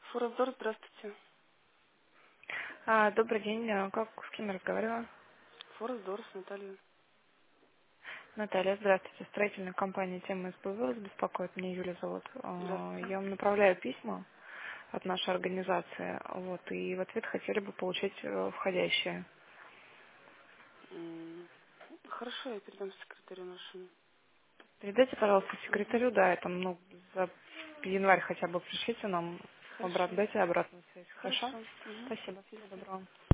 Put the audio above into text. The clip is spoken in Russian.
Форвардор, здравствуйте. Добрый день. Как с кем я разговариваю? Форвардор с Натальей. Наталья, здравствуйте. Строительная компания «Тема СПВ» вас беспокоит. Меня Юля зовут. Здравствуйте. Я вам направляю письма от нашей организации. Вот, и в ответ хотели бы получить входящие. Хорошо, я передам секретарю нашему. Передайте, пожалуйста, Угу. секретарю, да, это, за январь хотя бы пришлите нам Хорошо. дайте обратную связь. Хорошо? Хорошо. Угу. Спасибо. Всего доброго.